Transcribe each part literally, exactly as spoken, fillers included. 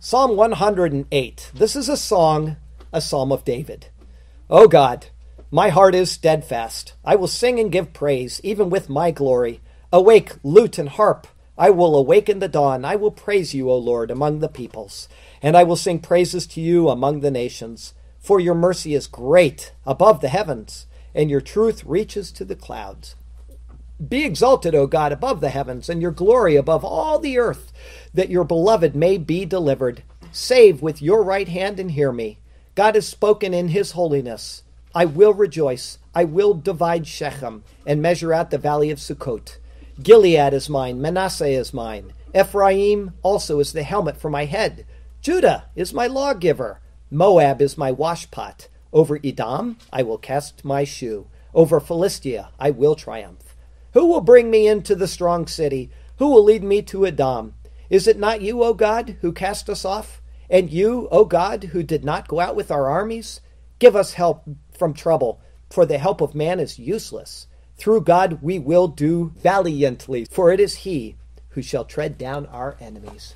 Psalm one hundred eight. This is a song, a psalm of David. O God, my heart is steadfast. I will sing and give praise, even with my glory. Awake, lute and harp. I will awaken the dawn. I will praise you, O Lord, among the peoples. And I will sing praises to you among the nations. For your mercy is great above the heavens, and your truth reaches to the clouds. Be exalted, O God, above the heavens, and your glory above all the earth, that your beloved may be delivered. Save with your right hand and hear me. God has spoken in his holiness. I will rejoice. I will divide Shechem and measure out the valley of Sukkot. Gilead is mine. Manasseh is mine. Ephraim also is the helmet for my head. Judah is my lawgiver. Moab is my washpot. Over Edom I will cast my shoe. Over Philistia I will triumph. Who will bring me into the strong city? Who will lead me to Edom? Is it not you, O God, who cast us off? And you, O God, who did not go out with our armies? Give us help from trouble, for the help of man is useless. Through God we will do valiantly, for it is he who shall tread down our enemies.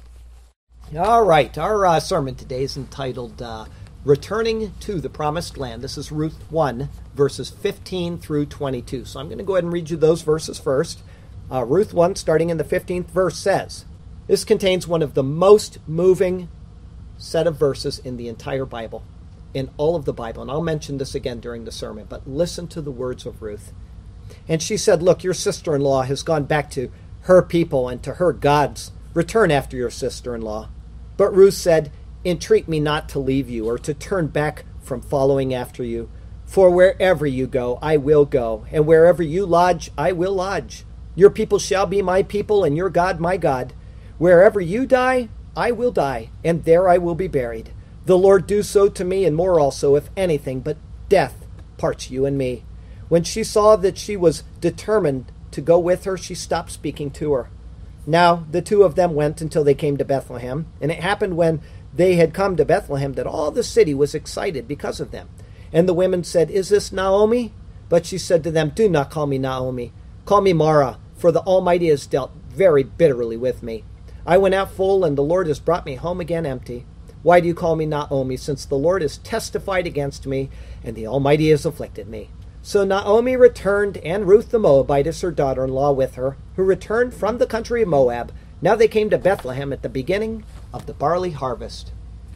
All right, our uh, sermon today is entitled uh, Returning to the Promised Land. This is Ruth one, verses fifteen through twenty-two. So I'm going to go ahead and read you those verses first. Uh, Ruth one, starting in the fifteenth verse, says, this contains one of the most moving set of verses in the entire Bible, in all of the Bible. And I'll mention this again during the sermon, but listen to the words of Ruth. And she said, look, your sister-in-law has gone back to her people and to her gods. Return after your sister-in-law. But Ruth said, entreat me not to leave you or to turn back from following after you. For wherever you go, I will go, and wherever you lodge, I will lodge. Your people shall be my people, and your God my God. Wherever you die, I will die, and there I will be buried. The Lord do so to me, and more also, if anything but death parts you and me. When she saw that she was determined to go with her, she stopped speaking to her. Now the two of them went until they came to Bethlehem, and it happened when they had come to Bethlehem that all the city was excited because of them. And the women said, is this Naomi? But she said to them, do not call me Naomi. Call me Mara, for the Almighty has dealt very bitterly with me. I went out full, and the Lord has brought me home again empty. Why do you call me Naomi, since the Lord has testified against me, and the Almighty has afflicted me? So Naomi returned, and Ruth the Moabitess, her daughter-in-law, with her, who returned from the country of Moab. Now they came to Bethlehem at the beginning of the barley harvest.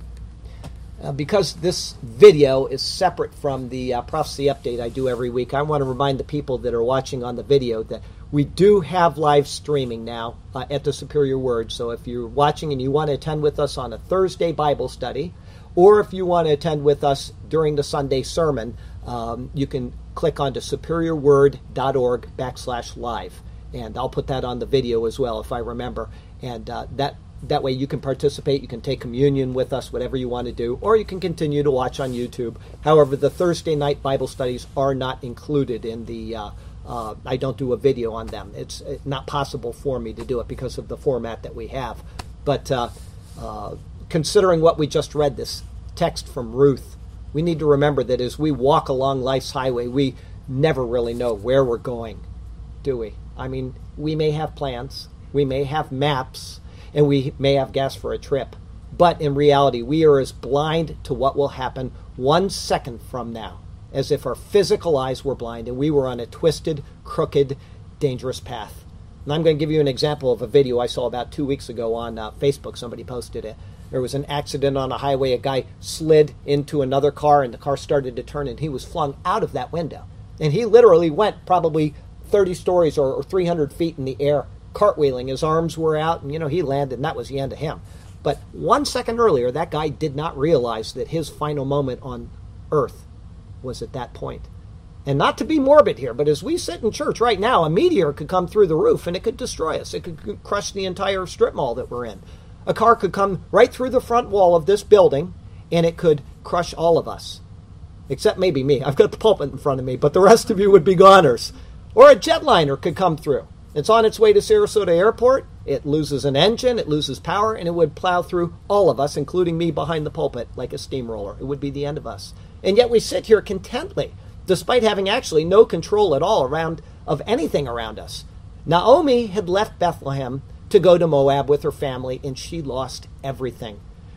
Uh, because this video is separate from the uh, prophecy update I do every week, I want to remind the people that are watching on the video that we do have live streaming now uh, at the Superior Word. So if you're watching and you want to attend with us on a Thursday Bible study, or if you want to attend with us during the Sunday sermon, um, you can click onto superiorword.org backslash live. And I'll put that on the video as well if I remember. And uh, that that way you can participate, you can take communion with us, whatever you want to do, or you can continue to watch on YouTube. However, the Thursday night Bible studies are not included in the, uh, uh, I don't do a video on them. It's not possible for me to do it because of the format that we have. But uh, uh, considering what we just read, this text from Ruth, we need to remember that as we walk along life's highway, we never really know where we're going, do we? I mean, we may have plans, we may have maps, and we may have gas for a trip. But in reality, we are as blind to what will happen one second from now as if our physical eyes were blind and we were on a twisted, crooked, dangerous path. And I'm going to give you an example of a video I saw about two weeks ago on uh, Facebook. Somebody posted it. There was an accident on a highway. A guy slid into another car, and the car started to turn, and he was flung out of that window. And he literally went probably thirty stories or, or three hundred feet in the air, cartwheeling. His arms were out, and, you know, he landed, and that was the end of him. But one second earlier, that guy did not realize that his final moment on earth was at that point. And not to be morbid here, but as we sit in church right now, a meteor could come through the roof, and it could destroy us. It could crush the entire strip mall that we're in. A car could come right through the front wall of this building, and it could crush all of us. Except maybe me. I've got the pulpit in front of me, but the rest of you would be goners. Or a jetliner could come through. It's on its way to Sarasota Airport. It loses an engine, it loses power, and it would plow through all of us, including me behind the pulpit, like a steamroller. It would be the end of us. And yet we sit here contently, despite having actually no control at all around of anything around us. Naomi had left Bethlehem to go to Moab with her family, and she lost everything.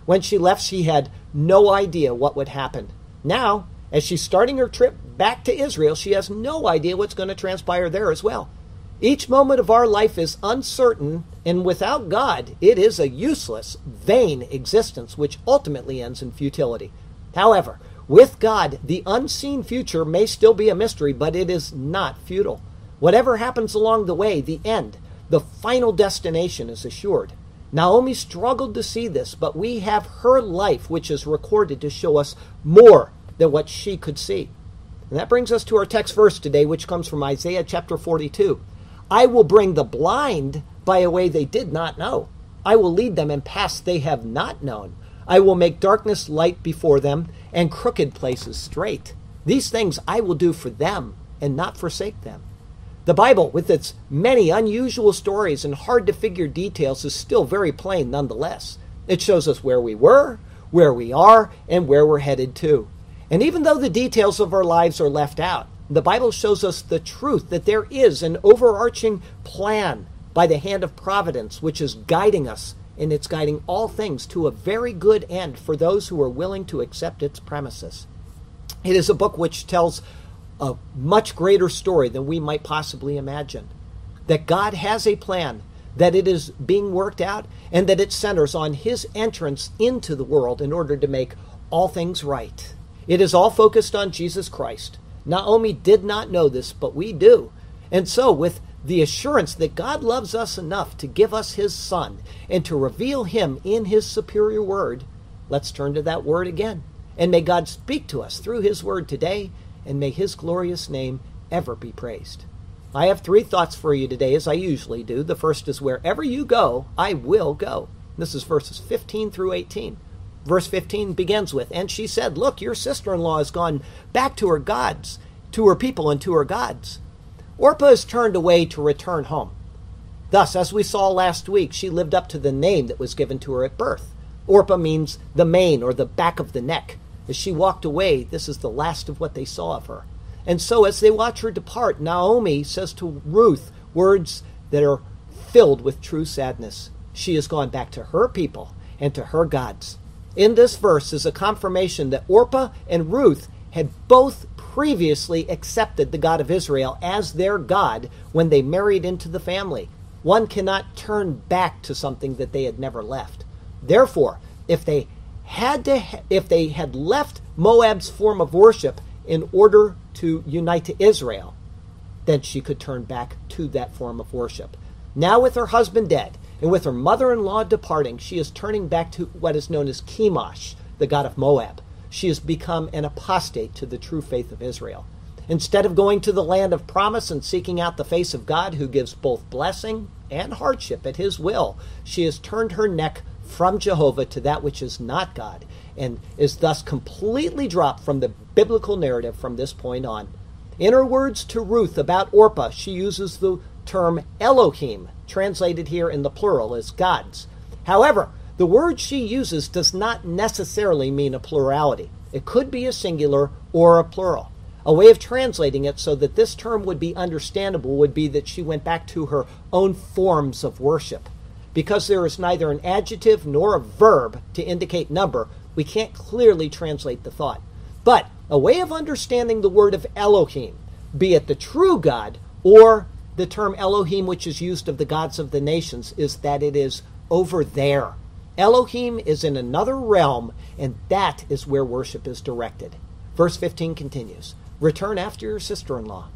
When she left, she had no idea what would happen. Now, as she's starting her trip back to Israel, she has no idea what's going to transpire there as well. Each moment of our life is uncertain, and without God, it is a useless, vain existence, which ultimately ends in futility. However, with God, the unseen future may still be a mystery, but it is not futile. Whatever happens along the way, the end, the final destination is assured. Naomi struggled to see this, but we have her life, which is recorded to show us more than what she could see. And that brings us to our text verse today, which comes from Isaiah chapter forty-two. I will bring the blind by a way they did not know. I will lead them in paths they have not known. I will make darkness light before them and crooked places straight. These things I will do for them and not forsake them. The Bible, with its many unusual stories and hard-to-figure details, is still very plain nonetheless. It shows us where we were, where we are, and where we're headed to. And even though the details of our lives are left out, the Bible shows us the truth that there is an overarching plan by the hand of providence which is guiding us, and it's guiding all things to a very good end for those who are willing to accept its premises. It is a book which tells a much greater story than we might possibly imagine. That God has a plan, that it is being worked out, and that it centers on his entrance into the world in order to make all things right. It is all focused on Jesus Christ. Naomi did not know this, but we do. And so, with the assurance that God loves us enough to give us his Son and to reveal him in his superior word, let's turn to that word again. And may God speak to us through his word today, and may his glorious name ever be praised. I have three thoughts for you today, as I usually do. The first is, wherever you go, I will go. This is verses fifteen through eighteen. Verse fifteen begins with, and she said, look, your sister-in-law has gone back to her gods, to her people and to her gods. Orpah is turned away to return home. Thus, as we saw last week, she lived up to the name that was given to her at birth. Orpah means the mane or the back of the neck. As she walked away, this is the last of what they saw of her. And so as they watch her depart, Naomi says to Ruth words that are filled with true sadness. She has gone back to her people and to her gods. In this verse is a confirmation that Orpah and Ruth had both previously accepted the God of Israel as their God when they married into the family. One cannot turn back to something that they had never left. Therefore, if they had to, if they had left Moab's form of worship in order to unite to Israel, then she could turn back to that form of worship. Now, with her husband dead and with her mother-in-law departing, she is turning back to what is known as Chemosh, the god of Moab. She has become an apostate to the true faith of Israel. Instead of going to the land of promise and seeking out the face of God, who gives both blessing and hardship at his will, she has turned her neck from Jehovah to that which is not God, and is thus completely dropped from the biblical narrative from this point on. In her words to Ruth about Orpah, she uses the term Elohim, translated here in the plural as gods. However, the word she uses does not necessarily mean a plurality. It could be a singular or a plural. A way of translating it so that this term would be understandable would be that she went back to her own forms of worship. Because there is neither an adjective nor a verb to indicate number, we can't clearly translate the thought. But a way of understanding the word of Elohim, be it the true God or the term Elohim which is used of the gods of the nations, is that it is over there. Elohim is in another realm, and that is where worship is directed. Verse fifteen continues, return after your sister-in-law.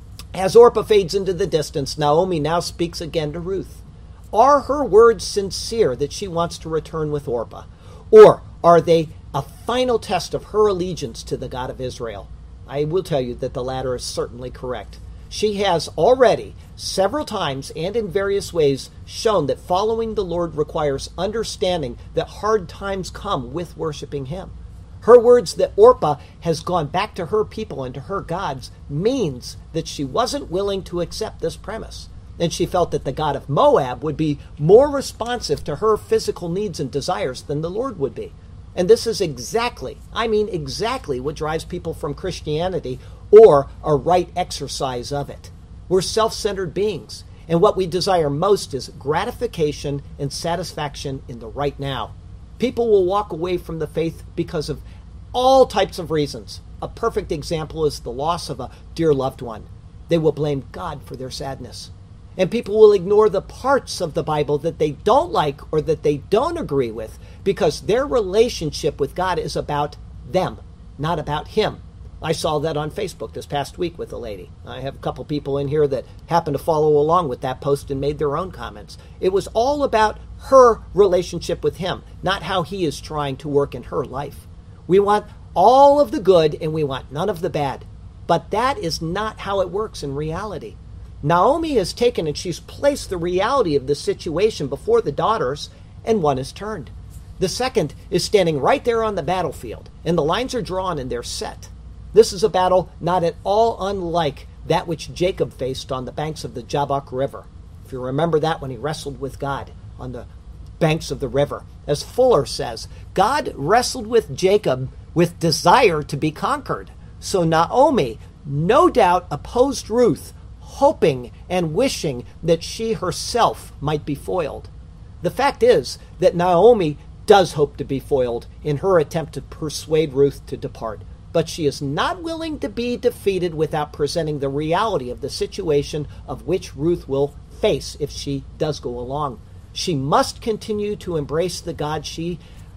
As Orpah fades into the distance, Naomi now speaks again to Ruth. Are her words sincere that she wants to return with Orpah? Or are they a final test of her allegiance to the God of Israel? I will tell you that the latter is certainly correct. She has already, several times and in various ways, shown that following the Lord requires understanding that hard times come with worshiping him. Her words that Orpah has gone back to her people and to her gods means that she wasn't willing to accept this premise. And she felt that the god of Moab would be more responsive to her physical needs and desires than the Lord would be. And this is exactly, I mean exactly, what drives people from Christianity or a right exercise of it. We're self-centered beings, and what we desire most is gratification and satisfaction in the right now. People will walk away from the faith because of all types of reasons. A perfect example is the loss of a dear loved one. They will blame God for their sadness. And people will ignore the parts of the Bible that they don't like or that they don't agree with because their relationship with God is about them, not about Him. I saw that on Facebook this past week with a lady. I have a couple people in here that happen to follow along with that post and made their own comments. It was all about her relationship with Him, not how He is trying to work in her life. We want all of the good and we want none of the bad. But that is not how it works in reality. Naomi has taken and she's placed the reality of the situation before the daughters, and one is turned. The second is standing right there on the battlefield, and the lines are drawn and they're set. This is a battle not at all unlike that which Jacob faced on the banks of the Jabbok River. If you remember that when he wrestled with God on the banks of the river. As Fuller says, God wrestled with Jacob with desire to be conquered. So Naomi, no doubt, opposed Ruth, hoping and wishing that she herself might be foiled. The fact is that Naomi does hope to be foiled in her attempt to persuade Ruth to depart. But she is not willing to be defeated without presenting the reality of the situation of which Ruth will face if she does go along. She must continue to embrace the God she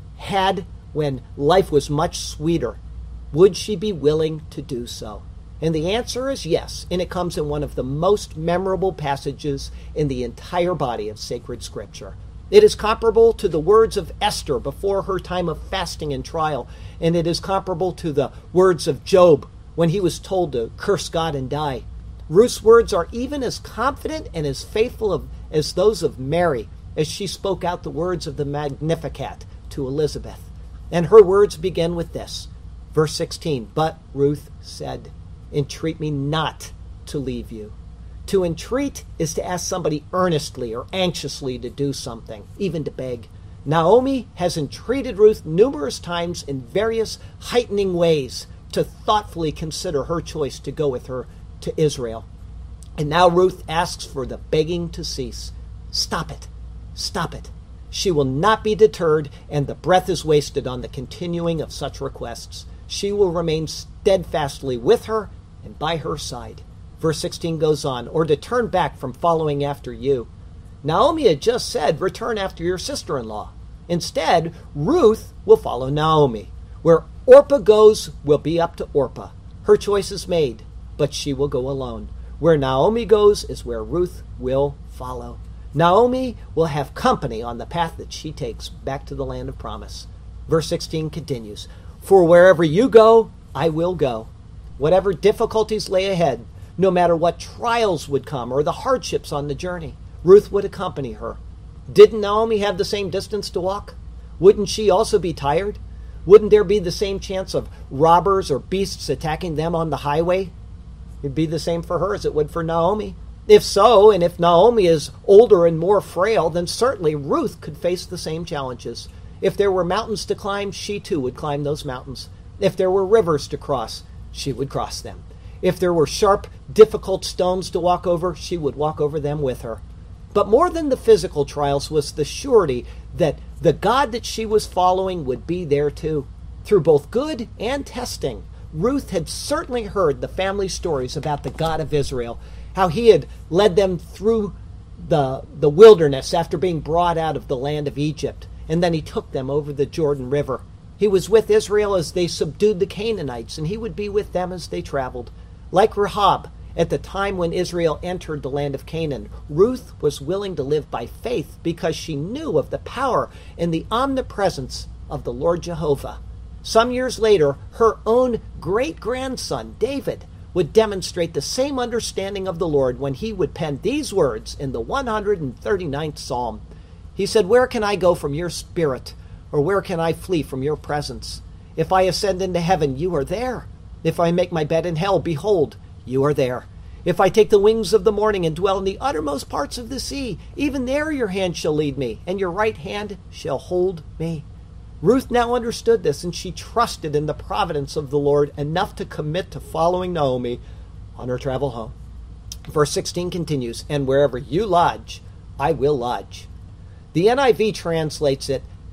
had when life was much sweeter. Would she be willing to do so? And the answer is yes, and it comes in one of the most memorable passages in the entire body of sacred Scripture. It is comparable to the words of Esther before her time of fasting and trial, and it is comparable to the words of Job when he was told to curse God and die. Ruth's words are even as confident and as faithful of, as those of Mary as she spoke out the words of the Magnificat to Elizabeth. And her words begin with this, verse sixteen, "But Ruth said, entreat me not to leave you." To entreat is to ask somebody earnestly or anxiously to do something, even to beg. Naomi has entreated Ruth numerous times in various heightening ways to thoughtfully consider her choice to go with her to Israel. And now Ruth asks for the begging to cease. Stop it. Stop it. She will not be deterred, and the breath is wasted on the continuing of such requests. She will remain steadfastly with her and by her side. Verse sixteen goes on, or to turn back from following after you. Naomi had just said, return after your sister-in-law. Instead, Ruth will follow Naomi. Where Orpah goes will be up to Orpah. Her choice is made, but she will go alone. Where Naomi goes is where Ruth will follow. Naomi will have company on the path that she takes back to the land of promise. Verse sixteen continues, for wherever you go, I will go. Whatever difficulties lay ahead, no matter what trials would come or the hardships on the journey, Ruth would accompany her. Didn't Naomi have the same distance to walk? Wouldn't she also be tired? Wouldn't there be the same chance of robbers or beasts attacking them on the highway? It'd be the same for her as it would for Naomi. If so, and if Naomi is older and more frail, then certainly Ruth could face the same challenges. If there were mountains to climb, she too would climb those mountains. If there were rivers to cross, she would cross them. If there were sharp, difficult stones to walk over, she would walk over them with her. But more than the physical trials was the surety that the God that she was following would be there too. Through both good and testing, Ruth had certainly heard the family stories about the God of Israel, how he had led them through the, the wilderness after being brought out of the land of Egypt, and then he took them over the Jordan River. He was with Israel as they subdued the Canaanites, and he would be with them as they traveled. Like Rahab, at the time when Israel entered the land of Canaan, Ruth was willing to live by faith because she knew of the power and the omnipresence of the Lord Jehovah. Some years later, her own great-grandson, David, would demonstrate the same understanding of the Lord when he would pen these words in the one hundred thirty-ninth Psalm. He said, where can I go from your spirit? Or where can I flee from your presence? If I ascend into heaven, you are there. If I make my bed in hell, behold, you are there. If I take the wings of the morning and dwell in the uttermost parts of the sea, even there your hand shall lead me, and your right hand shall hold me. Ruth now understood this, and she trusted in the providence of the Lord enough to commit to following Naomi on her travel home. Verse sixteen continues, and wherever you lodge, I will lodge. The N I V translates it,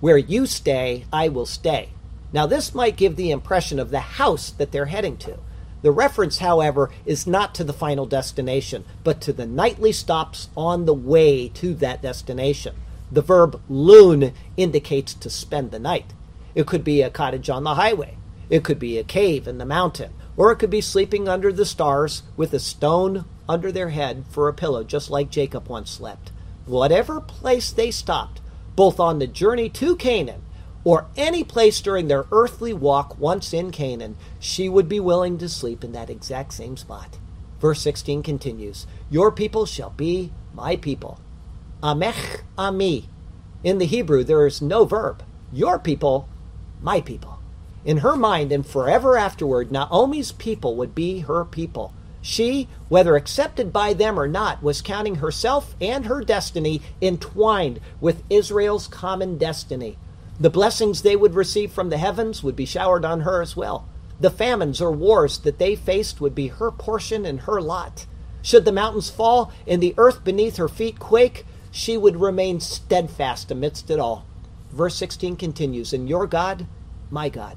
Where you stay, I will stay. Now this might give the impression of the house that they're heading to. The reference, however, is not to the final destination, but to the nightly stops on the way to that destination. The verb lun indicates to spend the night. It could be a cottage on the highway. It could be a cave in the mountain. Or it could be sleeping under the stars with a stone under their head for a pillow, just like Jacob once slept. Whatever place they stopped, both on the journey to Canaan or any place during their earthly walk once in Canaan, she would be willing to sleep in that exact same spot. Verse sixteen continues, your people shall be my people. Amech ami. In the Hebrew, there is no verb. Your people, my people. In her mind and forever afterward, Naomi's people would be her people. She, whether accepted by them or not, was counting herself and her destiny entwined with Israel's common destiny. The blessings they would receive from the heavens would be showered on her as well. The famines or wars that they faced would be her portion and her lot. Should the mountains fall and the earth beneath her feet quake, she would remain steadfast amidst it all. Verse sixteen continues, and your God, my God.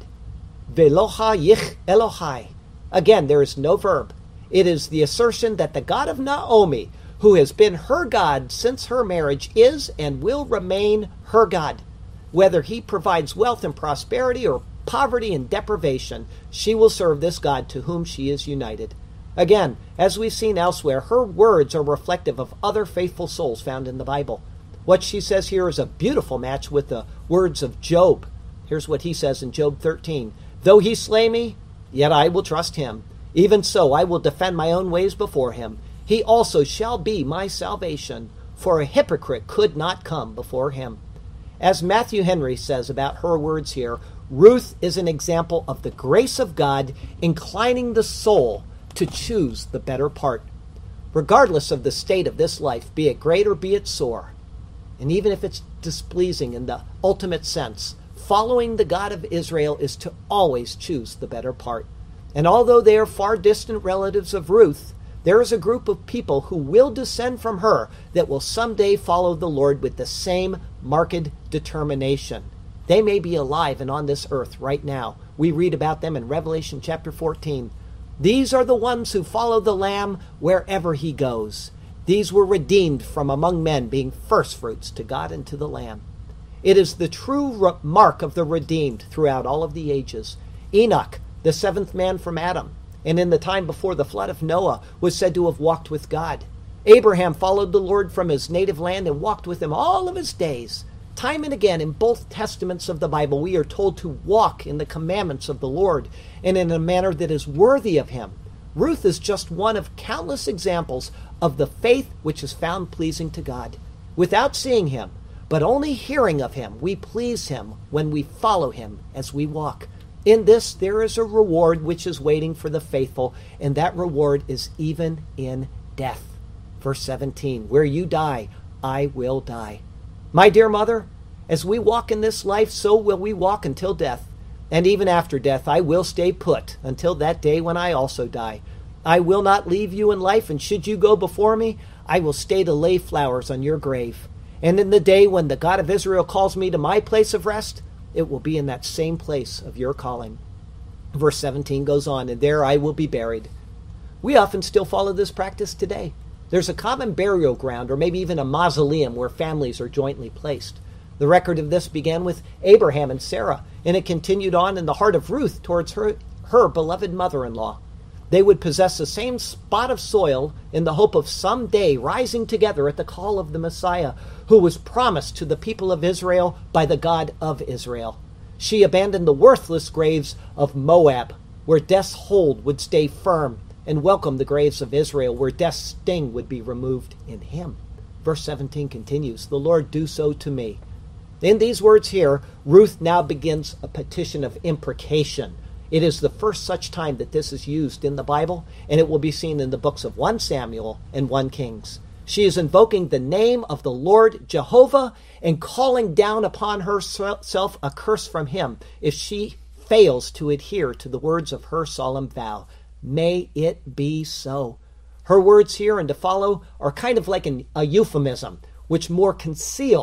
Veloha yich Elohai. Again, there is no verb. It is the assertion that the God of Naomi, who has been her God since her marriage, is and will remain her God. Whether he provides wealth and prosperity or poverty and deprivation, she will serve this God to whom she is united. Again, as we've seen elsewhere, her words are reflective of other faithful souls found in the Bible. What she says here is a beautiful match with the words of Job. Here's what he says in Job thirteen. Though he slay me, yet I will trust him. Even so, I will defend my own ways before him. He also shall be my salvation, for a hypocrite could not come before him. As Matthew Henry says about her words here, Ruth is an example of the grace of God inclining the soul to choose the better part. Regardless of the state of this life, be it great or be it sore, and even if it's displeasing in the ultimate sense, following the God of Israel is to always choose the better part. And although they are far distant relatives of Ruth, there is a group of people who will descend from her that will someday follow the Lord with the same marked determination. They may be alive and on this earth right now. We read about them in Revelation chapter fourteen. These are the ones who follow the Lamb wherever he goes. These were redeemed from among men, being firstfruits to God and to the Lamb. It is the true mark of the redeemed throughout all of the ages. Enoch, the seventh man from Adam, and in the time before the flood of Noah, was said to have walked with God. Abraham followed the Lord from his native land and walked with him all of his days. Time and again in both testaments of the Bible, we are told to walk in the commandments of the Lord and in a manner that is worthy of him. Ruth is just one of countless examples of the faith which is found pleasing to God. Without seeing him, but only hearing of him, we please him when we follow him as we walk. In this there is a reward which is waiting for the faithful, and that reward is even in death. Verse seventeen, where you die, I will die. My dear mother, as we walk in this life, so will we walk until death. And even after death, I will stay put until that day when I also die. I will not leave you in life, and should you go before me, I will stay to lay flowers on your grave. And in the day when the God of Israel calls me to my place of rest, it will be in that same place of your calling. Verse seventeen goes on, and there I will be buried. We often still follow this practice today. There's a common burial ground, or maybe even a mausoleum, where families are jointly placed. The record of this began with Abraham and Sarah, and it continued on in the heart of Ruth towards her, her beloved mother-in-law. They would possess the same spot of soil in the hope of someday rising together at the call of the Messiah, who was promised to the people of Israel by the God of Israel. She abandoned the worthless graves of Moab, where death's hold would stay firm, and welcomed the graves of Israel, where death's sting would be removed in him. Verse seventeen continues, the Lord do so to me. In these words here, Ruth now begins a petition of imprecation. It is the first such time that this is used in the Bible, and it will be seen in the books of First Samuel and First Kings. She is invoking the name of the Lord Jehovah and calling down upon herself a curse from him if she fails to adhere to the words of her solemn vow. May it be so. Her words here and to follow are kind of like an, a euphemism, which more conceal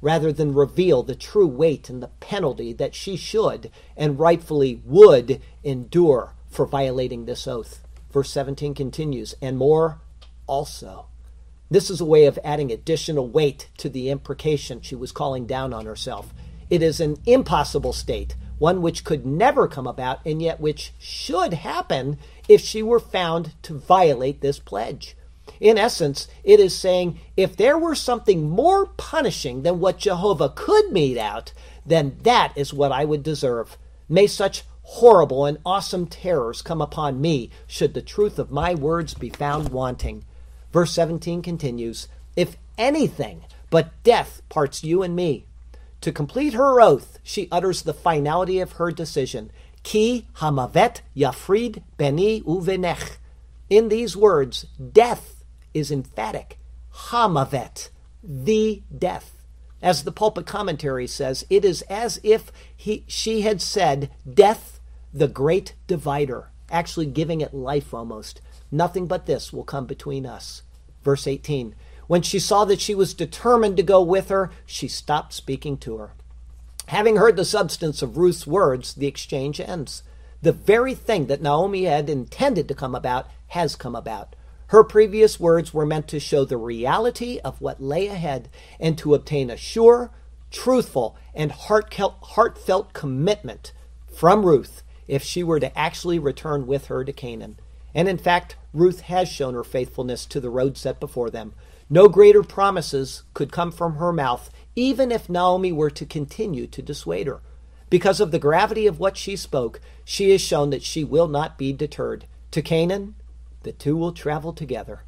rather than reveal the true weight and the penalty that she should and rightfully would endure for violating this oath. Verse seventeen continues, and more also. This is a way of adding additional weight to the imprecation she was calling down on herself. It is an impossible state, one which could never come about, and yet which should happen if she were found to violate this pledge. In essence, it is saying, if there were something more punishing than what Jehovah could mete out, then that is what I would deserve. May such horrible and awesome terrors come upon me, should the truth of my words be found wanting. Verse seventeen continues, if anything but death parts you and me. To complete her oath, she utters the finality of her decision. Ki hamavet yafrid beni uvenech. In these words, death is emphatic. Hamavet, the death. As the pulpit commentary says, it is as if he, she had said, death, the great divider, actually giving it life almost. Nothing but this will come between us. Verse eighteen, when she saw that she was determined to go with her, she stopped speaking to her. Having heard the substance of Ruth's words, the exchange ends. The very thing that Naomi had intended to come about has come about. Her previous words were meant to show the reality of what lay ahead and to obtain a sure, truthful, and heartfelt commitment from Ruth if she were to actually return with her to Canaan. And in fact, Ruth has shown her faithfulness to the road set before them. No greater promises could come from her mouth, even if Naomi were to continue to dissuade her. Because of the gravity of what she spoke, she has shown that she will not be deterred. To Canaan, the two will travel together.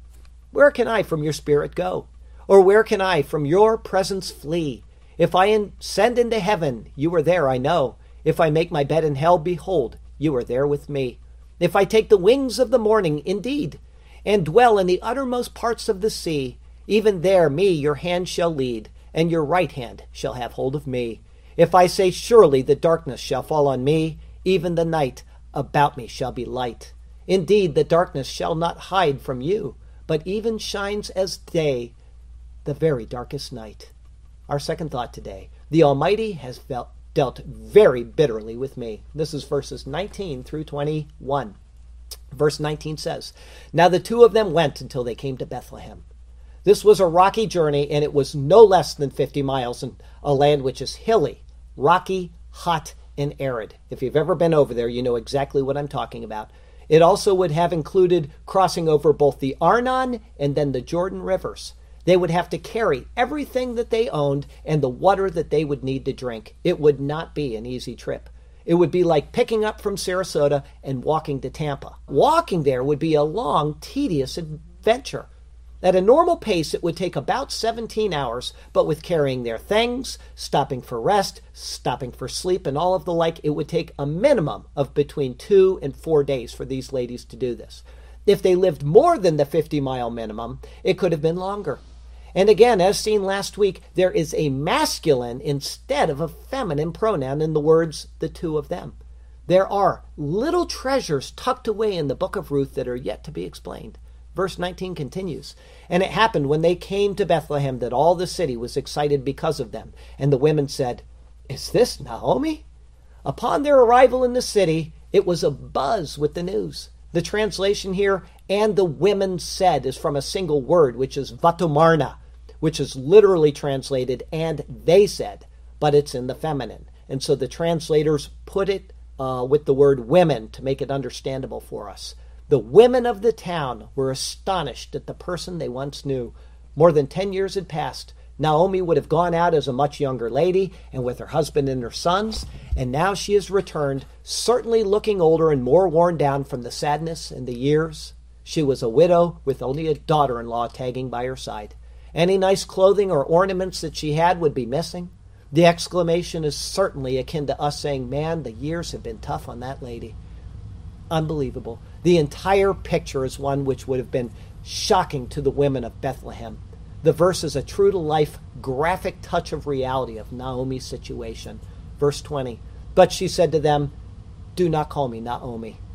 Where can I from your spirit go? Or where can I from your presence flee? If I ascend into heaven, you are there, I know. If I make my bed in hell, behold, you are there with me. If I take the wings of the morning, indeed, and dwell in the uttermost parts of the sea, even there me your hand shall lead, and your right hand shall have hold of me. If I say, surely the darkness shall fall on me, even the night about me shall be light. Indeed, the darkness shall not hide from you, but even shines as day, the very darkest night. Our second thought today, the Almighty has felt, dealt very bitterly with me. This is verses nineteen through twenty-one. Verse nineteen says, now the two of them went until they came to Bethlehem. This was a rocky journey, and it was no less than fifty miles in a land which is hilly, rocky, hot, and arid. If you've ever been over there, you know exactly what I'm talking about. It also would have included crossing over both the Arnon and then the Jordan rivers. They would have to carry everything that they owned and the water that they would need to drink. It would not be an easy trip. It would be like picking up from Sarasota and walking to Tampa. Walking there would be a long, tedious adventure. At a normal pace, it would take about seventeen hours, but with carrying their things, stopping for rest, stopping for sleep, and all of the like, it would take a minimum of between two and four days for these ladies to do this. If they lived more than the fifty-mile minimum, it could have been longer. And again, as seen last week, there is a masculine instead of a feminine pronoun in the words, the two of them. There are little treasures tucked away in the book of Ruth that are yet to be explained. Verse nineteen continues, and it happened when they came to Bethlehem that all the city was excited because of them. And the women said, is this Naomi? Upon their arrival in the city, it was a buzz with the news. The translation here, and the women said, is from a single word, which is vatomarna, which is literally translated, and they said, but it's in the feminine. And so the translators put it uh, with the word women to make it understandable for us. The women of the town were astonished at the person they once knew. More than ten years had passed. Naomi would have gone out as a much younger lady and with her husband and her sons, and now she has returned, certainly looking older and more worn down from the sadness and the years. She was a widow with only a daughter-in-law tagging by her side. Any nice clothing or ornaments that she had would be missing. The exclamation is certainly akin to us saying, man, the years have been tough on that lady. Unbelievable. The entire picture is one which would have been shocking to the women of Bethlehem. The verse is a true-to-life, graphic touch of reality of Naomi's situation. Verse twenty, but she said to them, do not call me Naomi.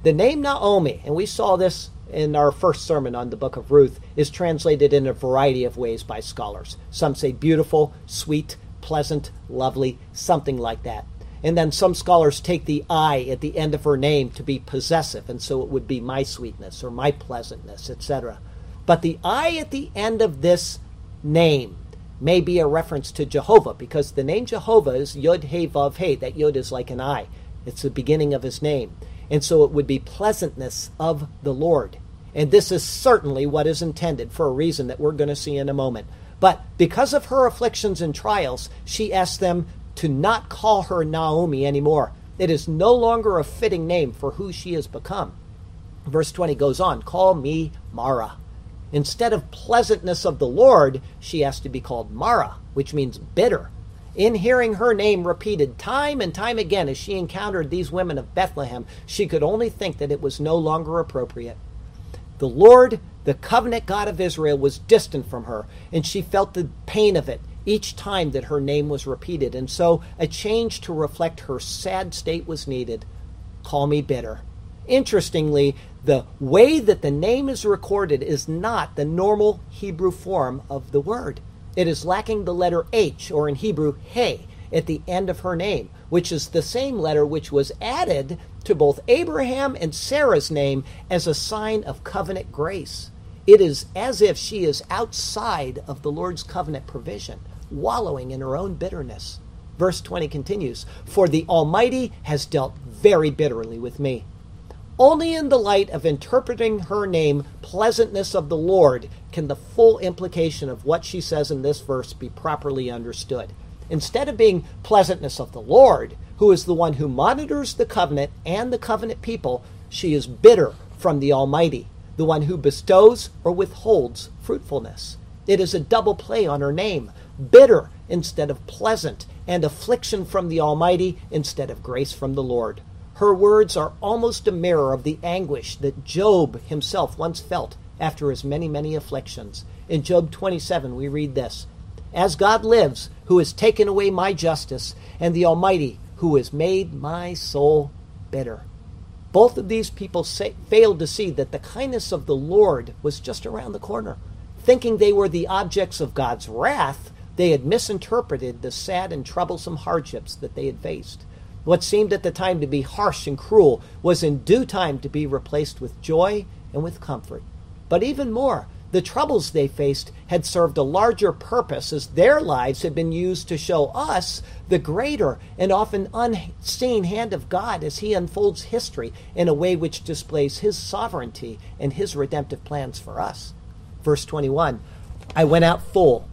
The name Naomi, and we saw this in our first sermon on the book of Ruth, is translated in a variety of ways by scholars. Some say beautiful, sweet, pleasant, lovely, something like that. And then some scholars take the I at the end of her name to be possessive, and so it would be my sweetness or my pleasantness, et cetera. But the I at the end of this name may be a reference to Jehovah, because the name Jehovah is Yod He Vav He. That Yod is like an I. It's the beginning of his name. And so it would be pleasantness of the Lord. And this is certainly what is intended for a reason that we're going to see in a moment. But because of her afflictions and trials, she asked them to not call her Naomi anymore. It is no longer a fitting name for who she has become. Verse twenty goes on, call me Mara. Instead of pleasantness of the Lord, she asked to be called Mara, which means bitter. In hearing her name repeated time and time again as she encountered these women of Bethlehem, she could only think that it was no longer appropriate. The Lord, the covenant God of Israel, was distant from her, and she felt the pain of it each time that her name was repeated. And so a change to reflect her sad state was needed. Call me bitter. Interestingly, the way that the name is recorded is not the normal Hebrew form of the word. It is lacking the letter H, or in Hebrew, He, at the end of her name, which is the same letter which was added to both Abraham and Sarah's name as a sign of covenant grace. It is as if she is outside of the Lord's covenant provision, wallowing in her own bitterness. Verse twenty continues, for the Almighty has dealt very bitterly with me. Only in the light of interpreting her name, pleasantness of the Lord, can the full implication of what she says in this verse be properly understood. Instead of being pleasantness of the Lord, who is the one who monitors the covenant and the covenant people, she is bitter from the Almighty, the one who bestows or withholds fruitfulness. It is a double play on her name, bitter instead of pleasant, and affliction from the Almighty instead of grace from the Lord. Her words are almost a mirror of the anguish that Job himself once felt after his many, many afflictions. In Job twenty-seven, we read this, as God lives, who has taken away my justice, and the Almighty, who has made my soul bitter. Both of these people say, failed to see that the kindness of the Lord was just around the corner. Thinking they were the objects of God's wrath, they had misinterpreted the sad and troublesome hardships that they had faced. What seemed at the time to be harsh and cruel was in due time to be replaced with joy and with comfort. But even more, the troubles they faced had served a larger purpose, as their lives had been used to show us the greater and often unseen hand of God as he unfolds history in a way which displays his sovereignty and his redemptive plans for us. Verse twenty-one, I went out full.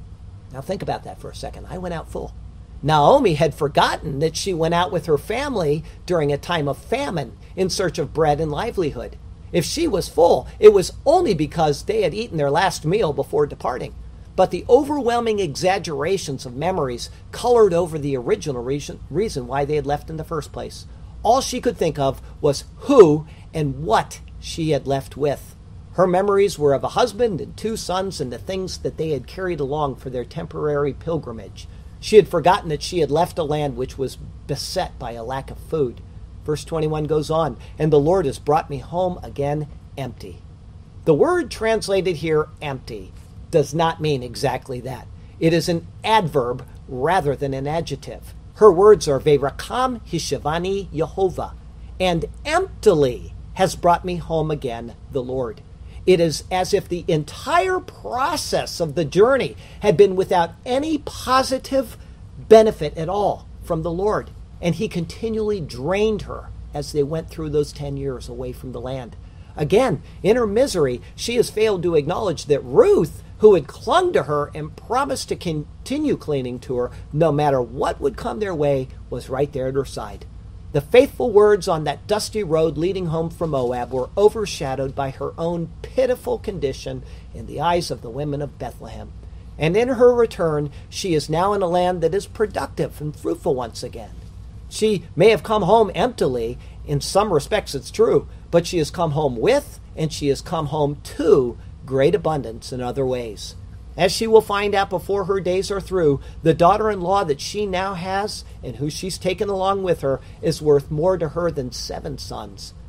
Now think about that for a second. I went out full. Naomi had forgotten that she went out with her family during a time of famine in search of bread and livelihood. If she was full, it was only because they had eaten their last meal before departing. But the overwhelming exaggerations of memories colored over the original reason, reason why they had left in the first place. All she could think of was who and what she had left with. Her memories were of a husband and two sons and the things that they had carried along for their temporary pilgrimage. She had forgotten that she had left a land which was beset by a lack of food. Verse twenty-one goes on, and the Lord has brought me home again empty. The word translated here, empty, does not mean exactly that. It is an adverb rather than an adjective. Her words are Verakam Hishivani Yehovah, and emptily has brought me home again, the Lord. It is as if the entire process of the journey had been without any positive benefit at all from the Lord. And he continually drained her as they went through those ten years away from the land. Again, in her misery, she has failed to acknowledge that Ruth, who had clung to her and promised to continue clinging to her no matter what would come their way, was right there at her side. The faithful words on that dusty road leading home from Moab were overshadowed by her own pitiful condition in the eyes of the women of Bethlehem. And in her return, she is now in a land that is productive and fruitful once again. She may have come home emptily. In some respects, it's true, but she has come home with, and she has come home to, great abundance in other ways. As she will find out before her days are through, the daughter-in-law that she now has and who she's taken along with her is worth more to her than seven sons.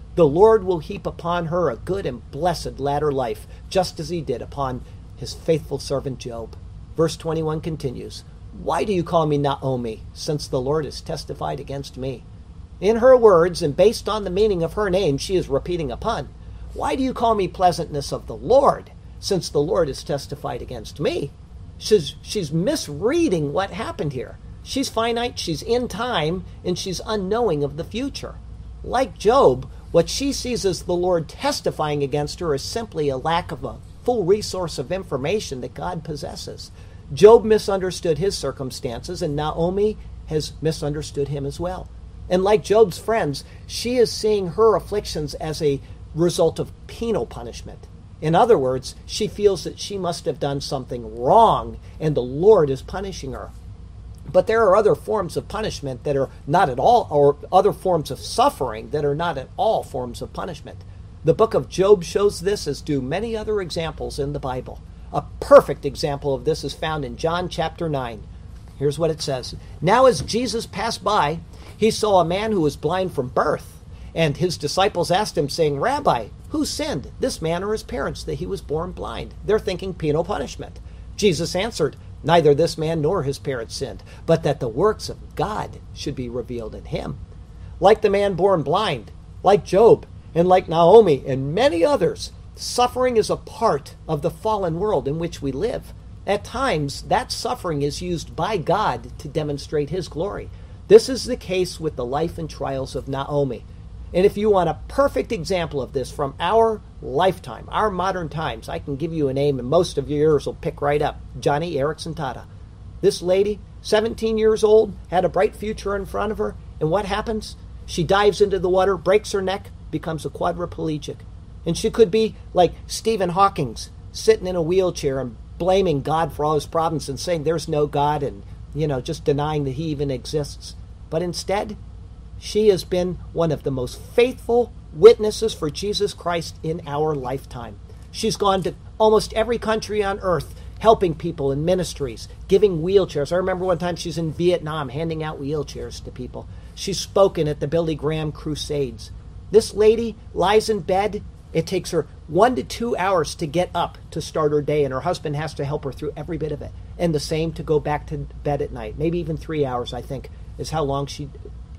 The Lord will heap upon her a good and blessed latter life, just as he did upon his faithful servant Job. Verse twenty-one continues, why do you call me Naomi, since the Lord has testified against me? In her words, and based on the meaning of her name, she is repeating a pun. Why do you call me pleasantness of the Lord, since the Lord has testified against me? She's, she's misreading what happened here. She's finite, she's in time, and she's unknowing of the future. Like Job, what she sees as the Lord testifying against her is simply a lack of a full resource of information that God possesses. Job misunderstood his circumstances, and Naomi has misunderstood him as well. And like Job's friends, she is seeing her afflictions as a result of penal punishment. In other words, she feels that she must have done something wrong, and the Lord is punishing her. But there are other forms of punishment that are not at all, or other forms of suffering that are not at all forms of punishment. The book of Job shows this, as do many other examples in the Bible. A perfect example of this is found in John chapter nine. Here's what it says. Now as Jesus passed by, he saw a man who was blind from birth. And his disciples asked him, saying, Rabbi, who sinned, this man or his parents, that he was born blind? They're thinking penal punishment. Jesus answered, neither this man nor his parents sinned, but that the works of God should be revealed in him. Like the man born blind, like Job, and like Naomi and many others, suffering is a part of the fallen world in which we live. At times, that suffering is used by God to demonstrate his glory. This is the case with the life and trials of Naomi. And if you want a perfect example of this from our lifetime, our modern times, I can give you a name and most of your ears will pick right up. Joni Eareckson Tada. This lady, seventeen years old, had a bright future in front of her. And what happens? She dives into the water, breaks her neck, becomes a quadriplegic. And she could be like Stephen Hawking, sitting in a wheelchair and blaming God for all his problems and saying there's no God and, you know, just denying that he even exists. But instead, she has been one of the most faithful witnesses for Jesus Christ in our lifetime. She's gone to almost every country on earth, helping people in ministries, giving wheelchairs. I remember one time she's in Vietnam handing out wheelchairs to people. She's spoken at the Billy Graham Crusades. This lady lies in bed. It takes her one to two hours to get up to start her day, and her husband has to help her through every bit of it. And the same to go back to bed at night. Maybe even three hours, I think, is how long she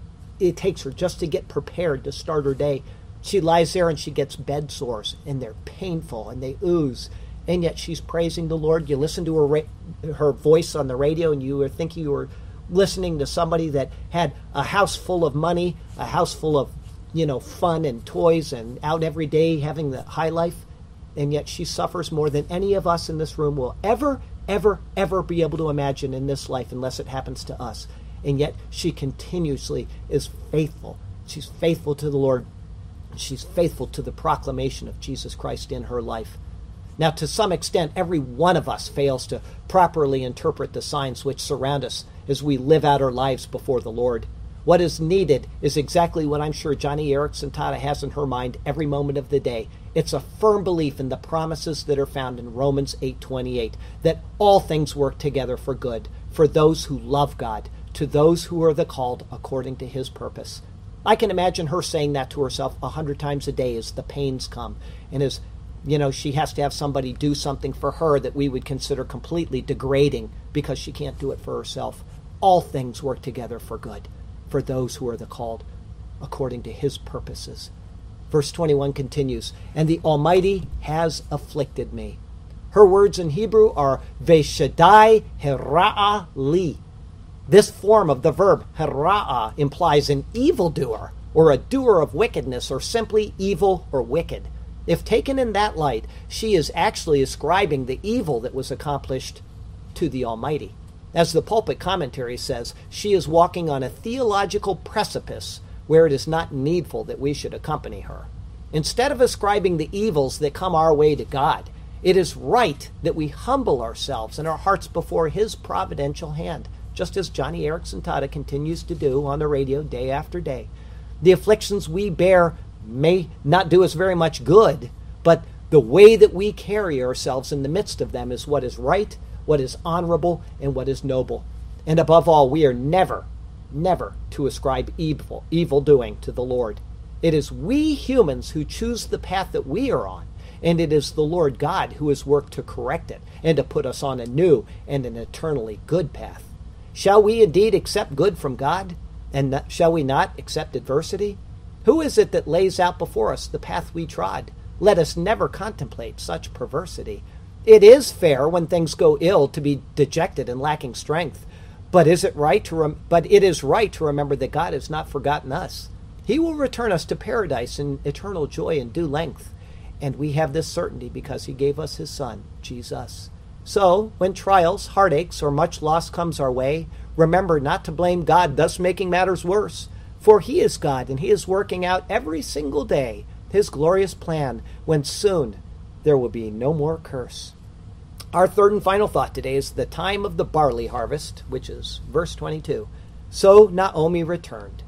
it takes her just to get prepared to start her day. She lies there and she gets bed sores, and they're painful, and they ooze. And yet she's praising the Lord. You listen to her ra- her voice on the radio, and you were thinking you were listening to somebody that had a house full of money, a house full of, you know, fun and toys, and out every day having the high life. And yet she suffers more than any of us in this room will ever, ever, ever be able to imagine in this life, unless it happens to us. And yet she continuously is faithful. She's faithful to the Lord. She's faithful to the proclamation of Jesus Christ in her life. Now, to some extent, every one of us fails to properly interpret the signs which surround us as we live out our lives before the Lord. What is needed is exactly what I'm sure Joni Eareckson Tada has in her mind every moment of the day. It's a firm belief in the promises that are found in Romans eight twenty-eight, that all things work together for good, for those who love God, to those who are the called according to his purpose. I can imagine her saying that to herself a hundred times a day as the pains come, and as, you know, she has to have somebody do something for her that we would consider completely degrading because she can't do it for herself. All things work together for good, for those who are the called according to his purposes. Verse twenty-one continues, and the Almighty has afflicted me. Her words in Hebrew are Veshadai Hera'a Li. This form of the verb Hera'a implies an evildoer, or a doer of wickedness, or simply evil or wicked. If taken in that light, she is actually ascribing the evil that was accomplished to the Almighty. As the pulpit commentary says, she is walking on a theological precipice where it is not needful that we should accompany her. Instead of ascribing the evils that come our way to God, it is right that we humble ourselves and our hearts before his providential hand, just as Joni Eareckson Tada continues to do on the radio day after day. The afflictions we bear may not do us very much good, but the way that we carry ourselves in the midst of them is what is right, what is honorable, and what is noble. And above all, we are never, never to ascribe evil, evil doing to the Lord. It is we humans who choose the path that we are on, and it is the Lord God who has worked to correct it and to put us on a new and an eternally good path. Shall we indeed accept good from God, and not, shall we not accept adversity? Who is it that lays out before us the path we trod? Let us never contemplate such perversity. It is fair when things go ill to be dejected and lacking strength, but is it right to rem- but it is right to remember that God has not forgotten us. He will return us to paradise in eternal joy in due length, and we have this certainty because he gave us his Son, Jesus. So, when trials, heartaches, or much loss comes our way, remember not to blame God, thus making matters worse. For he is God, and he is working out every single day his glorious plan, when soon there will be no more curse. Our third and final thought today is the time of the barley harvest, which is verse twenty-two. So Naomi returned.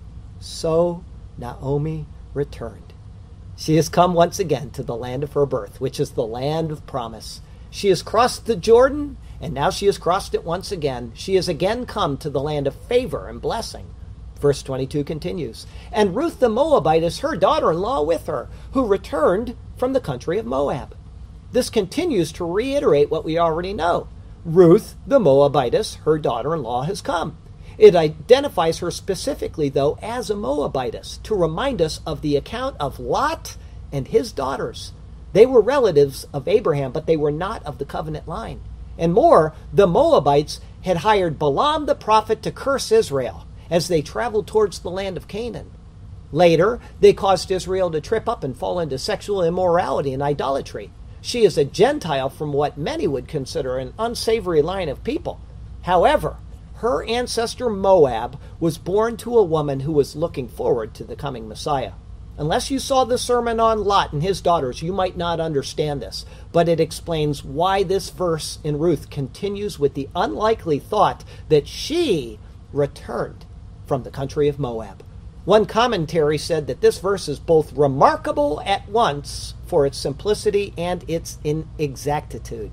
So Naomi returned. She has come once again to the land of her birth, which is the land of promise. She has crossed the Jordan, and now she has crossed it once again. She has again come to the land of favor and blessing. Verse twenty-two continues, and Ruth the Moabite is her daughter-in-law with her, who returned from the country of Moab. This continues to reiterate what we already know. Ruth the Moabitess, her daughter-in-law, has come. It identifies her specifically, though, as a Moabitess, to remind us of the account of Lot and his daughters. They were relatives of Abraham, but they were not of the covenant line. And more, the Moabites had hired Balaam the prophet to curse Israel as they traveled towards the land of Canaan. Later, they caused Israel to trip up and fall into sexual immorality and idolatry. She is a Gentile from what many would consider an unsavory line of people. However, her ancestor Moab was born to a woman who was looking forward to the coming Messiah. Unless you saw the sermon on Lot and his daughters, you might not understand this, but it explains why this verse in Ruth continues with the unlikely thought that she returned from the country of Moab. One commentary said that this verse is both remarkable at once for its simplicity and its inexactitude.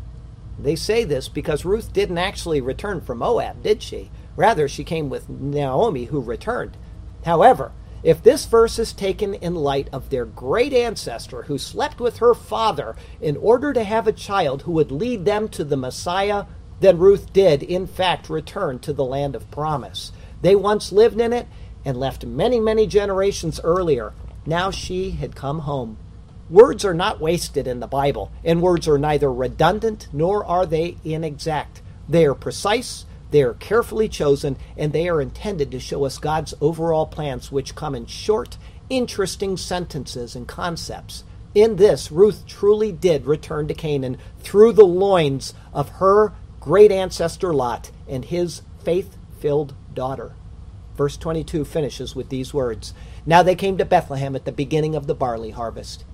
They say this because Ruth didn't actually return from Moab, did she? Rather, she came with Naomi, who returned. However, if this verse is taken in light of their great ancestor who slept with her father in order to have a child who would lead them to the Messiah, then Ruth did, in fact, return to the land of promise. They once lived in it and left many, many generations earlier. Now she had come home. Words are not wasted in the Bible, and words are neither redundant nor are they inexact. They are precise, they are carefully chosen, and they are intended to show us God's overall plans, which come in short, interesting sentences and concepts. In this, Ruth truly did return to Canaan through the loins of her great ancestor Lot and his faith-filled daughter. Verse twenty-two finishes with these words. Now they came to Bethlehem at the beginning of the barley harvest.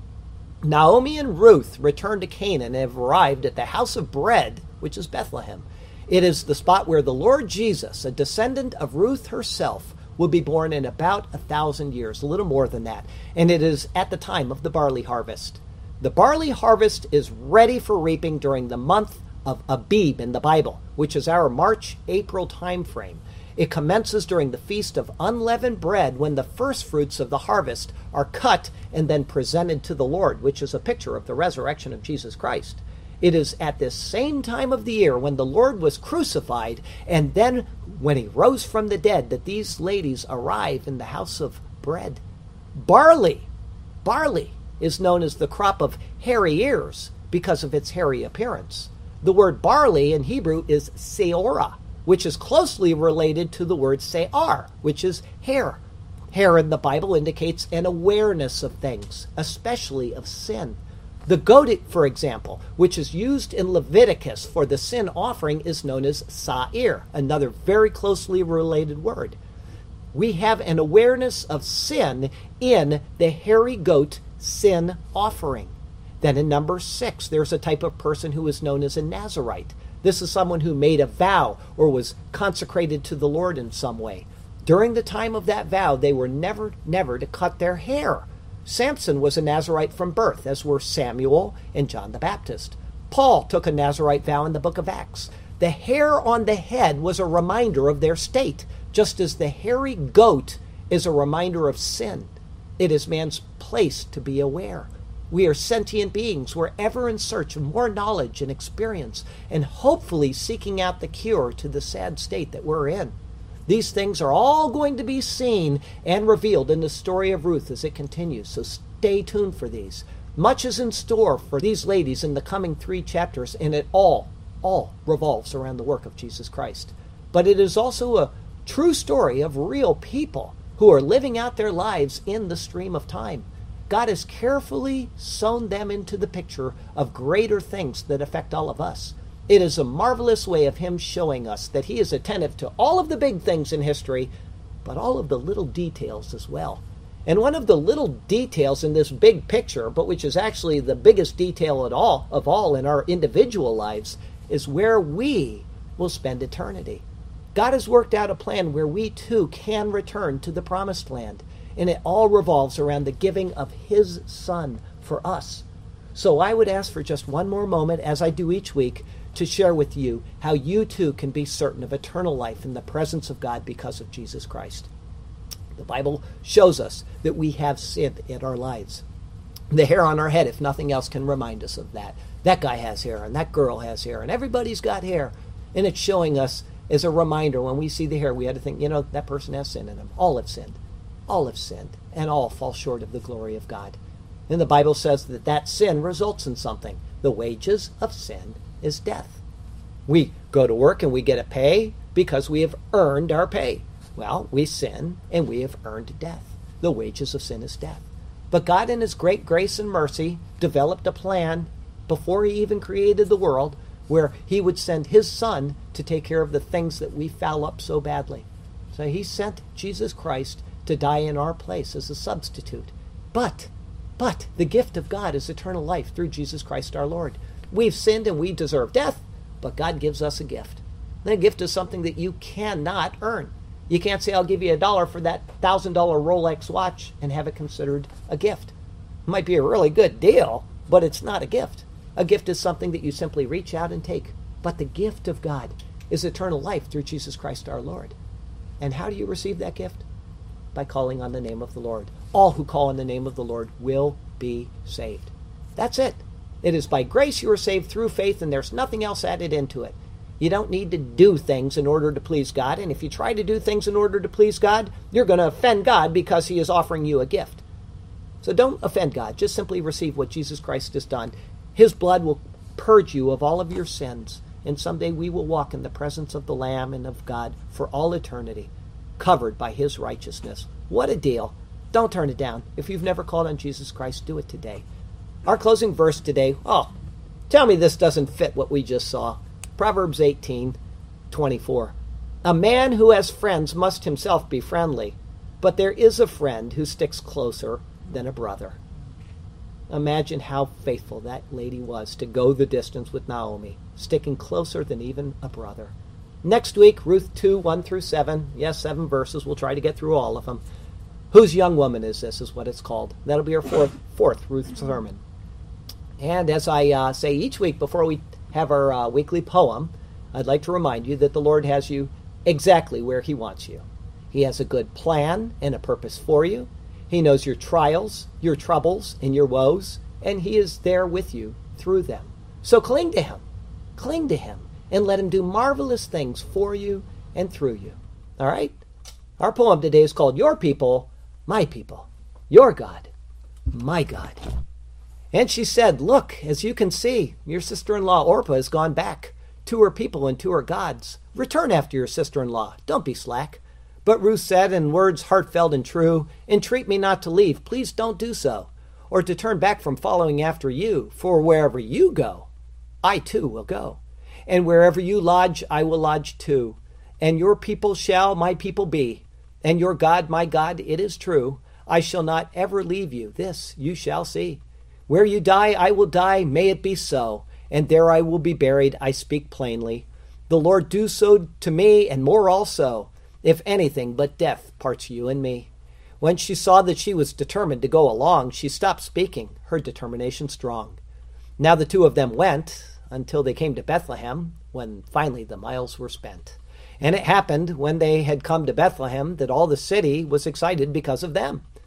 Naomi and Ruth returned to Canaan and have arrived at the house of bread, which is Bethlehem. It is the spot where the Lord Jesus, a descendant of Ruth herself, will be born in about a thousand years, a little more than that. And it is at the time of the barley harvest. The barley harvest is ready for reaping during the month of Abib in the Bible, which is our March-April time frame. It commences during the Feast of Unleavened Bread, when the first fruits of the harvest are cut and then presented to the Lord, which is a picture of the resurrection of Jesus Christ. It is at this same time of the year when the Lord was crucified, and then when he rose from the dead, that these ladies arrive in the house of bread. Barley, barley is known as the crop of hairy ears because of its hairy appearance. The word barley in Hebrew is seorah, which is closely related to the word se'ar, which is hair. Hair in the Bible indicates an awareness of things, especially of sin. The goat, for example, which is used in Leviticus for the sin offering, is known as sa'ir, another very closely related word. We have an awareness of sin in the hairy goat sin offering. Then in number six, there's a type of person who is known as a Nazirite. This is someone who made a vow or was consecrated to the Lord in some way. During the time of that vow, they were never, never to cut their hair. Samson was a Nazirite from birth, as were Samuel and John the Baptist. Paul took a Nazirite vow in the book of Acts. The hair on the head was a reminder of their state, just as the hairy goat is a reminder of sin. It is man's place to be aware. We are sentient beings. We're ever in search of more knowledge and experience, and hopefully seeking out the cure to the sad state that we're in. These things are all going to be seen and revealed in the story of Ruth as it continues, so stay tuned for these. Much is in store for these ladies in the coming three chapters, and it all, all revolves around the work of Jesus Christ. But it is also a true story of real people who are living out their lives in the stream of time. God has carefully sewn them into the picture of greater things that affect all of us. It is a marvelous way of him showing us that he is attentive to all of the big things in history, but all of the little details as well. And one of the little details in this big picture, but which is actually the biggest detail at all of all in our individual lives, is where we will spend eternity. God has worked out a plan where we too can return to the promised land, and it all revolves around the giving of his Son for us. So I would ask for just one more moment, as I do each week, to share with you how you too can be certain of eternal life in the presence of God because of Jesus Christ. The Bible shows us that we have sin in our lives. The hair on our head, if nothing else, can remind us of that. That guy has hair, and that girl has hair, and everybody's got hair. And it's showing us as a reminder when we see the hair, we had to think, you know, that person has sin in them. All have sinned. All have sinned, and all fall short of the glory of God. And the Bible says that that sin results in something. The wages of sin is death. We go to work and we get a pay because we have earned our pay. Well, we sin and we have earned death. The wages of sin is death. But God in his great grace and mercy developed a plan before he even created the world where he would send his Son to take care of the things that we foul up so badly. So he sent Jesus Christ to die in our place as a substitute. But, but the gift of God is eternal life through Jesus Christ our Lord. We've sinned and we deserve death, but God gives us a gift. That gift is something that you cannot earn. You can't say, I'll give you a dollar for that one thousand dollars Rolex watch and have it considered a gift. It might be a really good deal, but it's not a gift. A gift is something that you simply reach out and take. But the gift of God is eternal life through Jesus Christ our Lord. And how do you receive that gift? By calling on the name of the Lord. All who call on the name of the Lord will be saved. That's it. It is by grace you are saved through faith, and there's nothing else added into it. You don't need to do things in order to please God, and if you try to do things in order to please God, you're going to offend God because he is offering you a gift. So don't offend God. Just simply receive what Jesus Christ has done. His blood will purge you of all of your sins, and someday we will walk in the presence of the Lamb and of God for all eternity, covered by his righteousness. What a deal. Don't turn it down. If you've never called on Jesus Christ, do it today. Our closing verse today, oh, tell me this doesn't fit what we just saw. Proverbs eighteen twenty-four. A man who has friends must himself be friendly, but there is a friend who sticks closer than a brother. Imagine how faithful that lady was to go the distance with Naomi, sticking closer than even a brother. Next week, Ruth two, one through seven. Yes, seven verses. We'll try to get through all of them. Whose young woman is this, is what it's called. That'll be our fourth, fourth Ruth sermon. And as I uh, say each week before we have our uh, weekly poem, I'd like to remind you that the Lord has you exactly where he wants you. He has a good plan and a purpose for you. He knows your trials, your troubles, and your woes, and he is there with you through them. So cling to him. Cling to him, and let him do marvelous things for you and through you. All right? Our poem today is called Your People, My People. Your God, my God. And she said, look, as you can see, your sister-in-law Orpah has gone back to her people and to her gods. Return after your sister-in-law. Don't be slack. But Ruth said in words heartfelt and true, entreat me not to leave. Please don't do so, or to turn back from following after you. For wherever you go, I too will go. And wherever you lodge, I will lodge too. And your people shall my people be. And your God, my God, it is true. I shall not ever leave you. This you shall see. Where you die, I will die, may it be so, and there I will be buried, I speak plainly. The Lord do so to me, and more also, if anything but death parts you and me. When she saw that she was determined to go along, she stopped speaking, her determination strong. Now the two of them went, until they came to Bethlehem, when finally the miles were spent. And it happened, when they had come to Bethlehem, that all the city was excited because of them.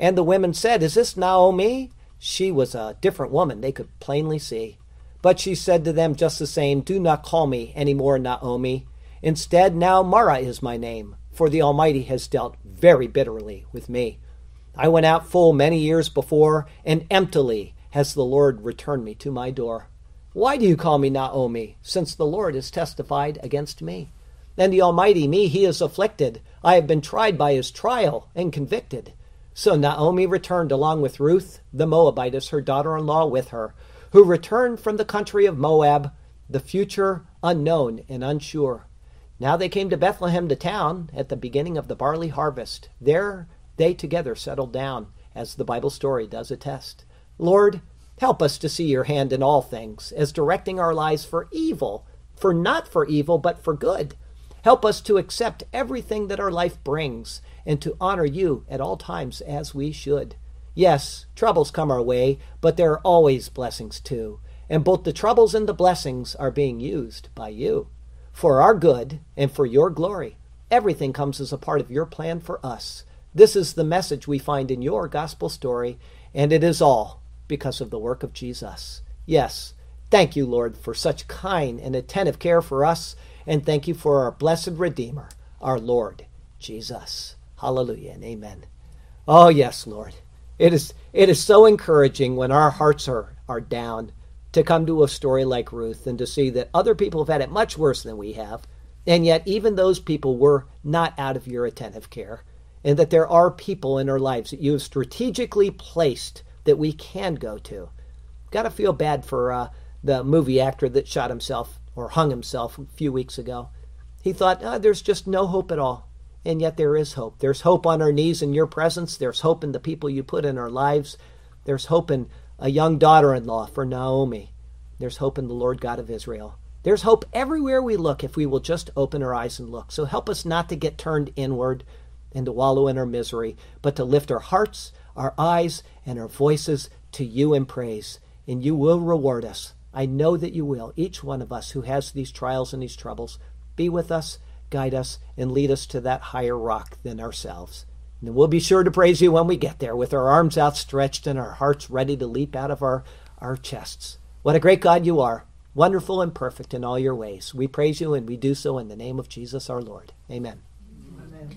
And the women said, "Is this Naomi?" She was a different woman, they could plainly see. But she said to them just the same, "Do not call me any more Naomi. Instead, now Mara is my name, for the Almighty has dealt very bitterly with me. I went out full many years before, and emptily has the Lord returned me to my door. Why do you call me Naomi, since the Lord has testified against me? And the Almighty, me he is afflicted. I have been tried by his trial and convicted." So Naomi returned along with Ruth, the Moabitess, her daughter-in-law, with her, who returned from the country of Moab, the future unknown and unsure. Now they came to Bethlehem, the town, at the beginning of the barley harvest. There they together settled down, as the Bible story does attest. Lord, help us to see your hand in all things, as directing our lives for evil, for not for evil, but for good. Help us to accept everything that our life brings, and to honor you at all times as we should. Yes, troubles come our way, but there are always blessings too, and both the troubles and the blessings are being used by you. For our good and for your glory, everything comes as a part of your plan for us. This is the message we find in your gospel story, and it is all because of the work of Jesus. Yes, thank you, Lord, for such kind and attentive care for us, and thank you for our blessed Redeemer, our Lord Jesus. Hallelujah and amen. Oh, yes, Lord. It is it is so encouraging when our hearts are, are down to come to a story like Ruth and to see that other people have had it much worse than we have, and yet even those people were not out of your attentive care, and that there are people in our lives that you have strategically placed that we can go to. Got to feel bad for uh, the movie actor that shot himself or hung himself a few weeks ago. He thought, oh, there's just no hope at all. And yet there is hope. There's hope on our knees in your presence. There's hope in the people you put in our lives. There's hope in a young daughter-in-law for Naomi. There's hope in the Lord God of Israel. There's hope everywhere we look if we will just open our eyes and look. So help us not to get turned inward and to wallow in our misery, but to lift our hearts, our eyes, and our voices to you in praise. And you will reward us. I know that you will. Each one of us who has these trials and these troubles, be with us, guide us, and lead us to that higher rock than ourselves. And we'll be sure to praise you when we get there, with our arms outstretched and our hearts ready to leap out of our, our chests. What a great God you are, wonderful and perfect in all your ways. We praise you, and we do so in the name of Jesus our Lord. Amen. Amen.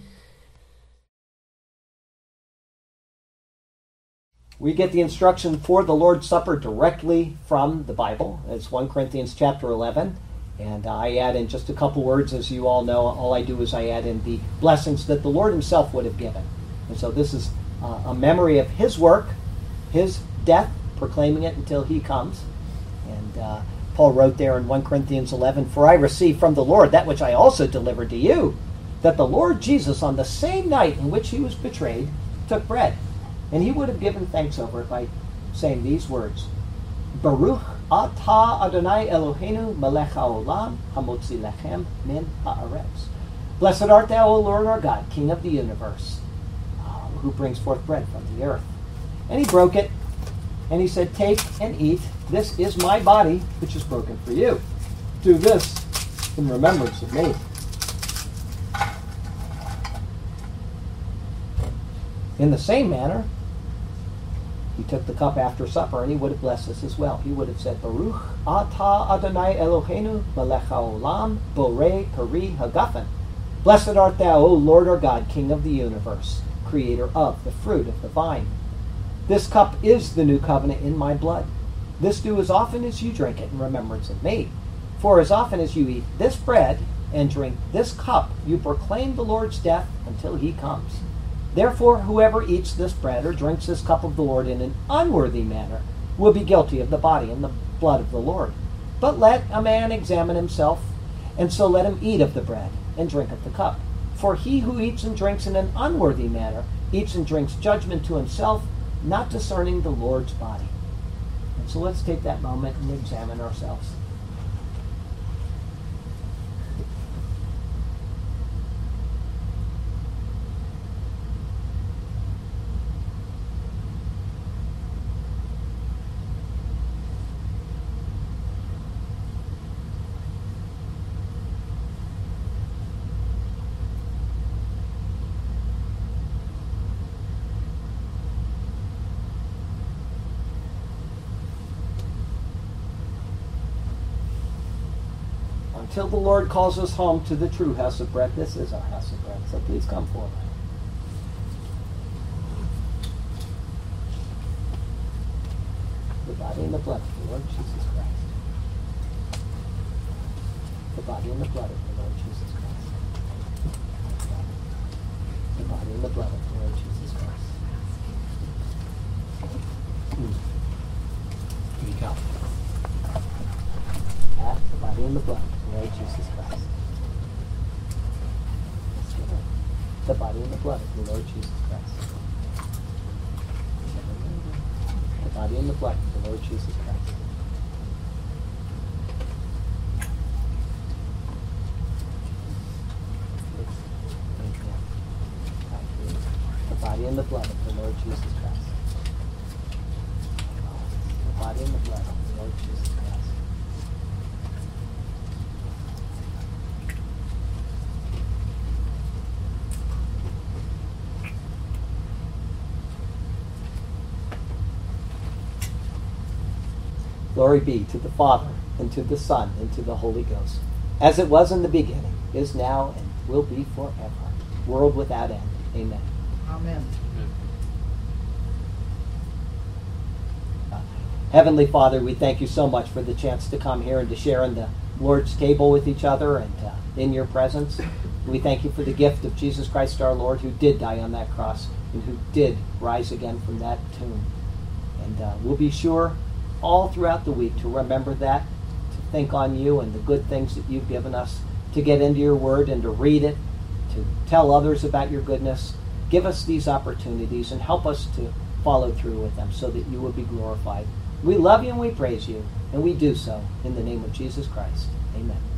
We get the instruction for the Lord's Supper directly from the Bible. It's First Corinthians chapter eleven. And I add in just a couple words. As you all know, all I do is I add in the blessings that the Lord himself would have given. And so this is uh, a memory of his work, his death, proclaiming it until he comes. And uh, Paul wrote there in First Corinthians eleven, "For I received from the Lord that which I also delivered to you, that the Lord Jesus, on the same night in which he was betrayed, took bread. And he would have given thanks over it by saying these words, Baruch atah Adonai Eloheinu melech haolam hamotzi lechem min haaretz. Blessed art thou, O Lord our God, King of the universe, uh, who brings forth bread from the earth. And he broke it, and he said, Take and eat. This is my body, which is broken for you. Do this in remembrance of me. In the same manner, he took the cup after supper, and he would have blessed us as well. He would have said, Baruch atah Adonai Eloheinu melech haolam borei peri hagafen. Blessed art thou, O Lord our God, King of the universe, creator of the fruit of the vine. This cup is the new covenant in my blood. This do as often as you drink it in remembrance of me. For as often as you eat this bread and drink this cup, you proclaim the Lord's death until he comes. Therefore, whoever eats this bread or drinks this cup of the Lord in an unworthy manner will be guilty of the body and the blood of the Lord. But let a man examine himself, and so let him eat of the bread and drink of the cup. For he who eats and drinks in an unworthy manner eats and drinks judgment to himself, not discerning the Lord's body. And so let's take that moment and examine ourselves. till the Lord calls us home to the true house of bread. This is our house of bread, so please come forward. The body and the blood of the Lord Jesus Christ. The body and the blood of the Lord Jesus Christ. The body and the blood of the Lord Jesus Christ. Mm. Here you go. At the body and the blood of the Lord Jesus Christ. The body and the blood of the Lord Jesus Christ. The body and the blood of the Lord Jesus Christ. The body and the blood of the Lord Jesus Christ. The body and the blood of the Lord Jesus Christ. Glory be to the Father, and to the Son, and to the Holy Ghost, as it was in the beginning, is now, and will be forever, world without end. Amen. Amen. Uh, Heavenly Father, we thank you so much for the chance to come here and to share in the Lord's table with each other and uh, in your presence. We thank you for the gift of Jesus Christ our Lord, who did die on that cross and who did rise again from that tomb. And uh, we'll be sure all throughout the week to remember that, to think on you and the good things that you've given us, to get into your word and to read it, to tell others about your goodness. Give us these opportunities and help us to follow through with them so that you will be glorified. We love you and we praise you, and we do so in the name of Jesus Christ. Amen.